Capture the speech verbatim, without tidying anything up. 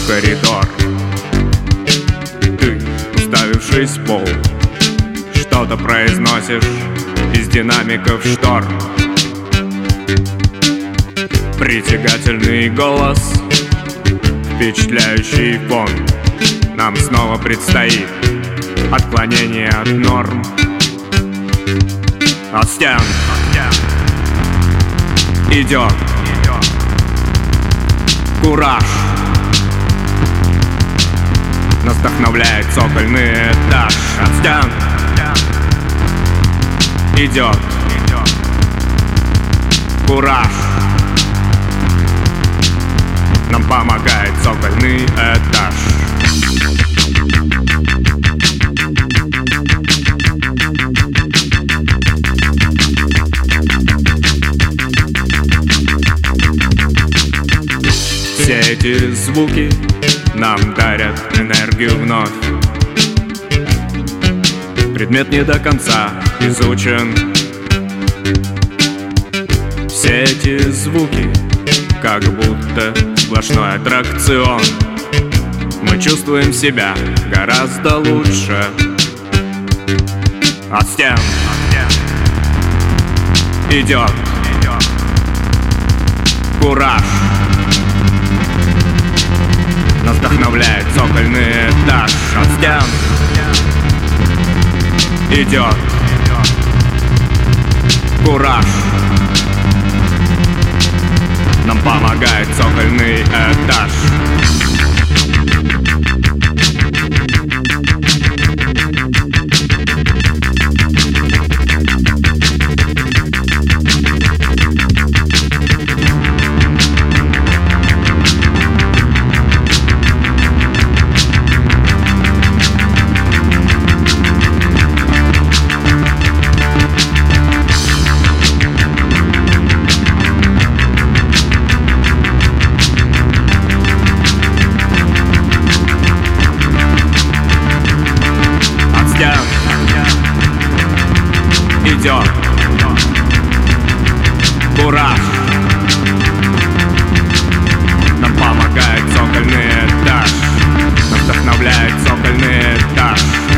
в коридор. Ты, уставившись в пол, что-то произносишь из динамиков штор. Притягательный голос, впечатляющий фон. Нам снова предстоит отклонение от норм. От стен идет кураж. Нас вдохновляет цокольный этаж. От стен идет кураж. Нам помогает цокольный этаж. Все эти звуки нам дарят энергию вновь. Предмет не до конца изучен. Все эти звуки как будто сплошной аттракцион. Мы чувствуем себя гораздо лучше. От стен идет кураж. Нас вдохновляет цокольный этаж. От стен идет кураж. Нам помогает цокольный этаж. Идет кураж. Нам помогает цокольный этаж. Нас вдохновляет цокольный этаж.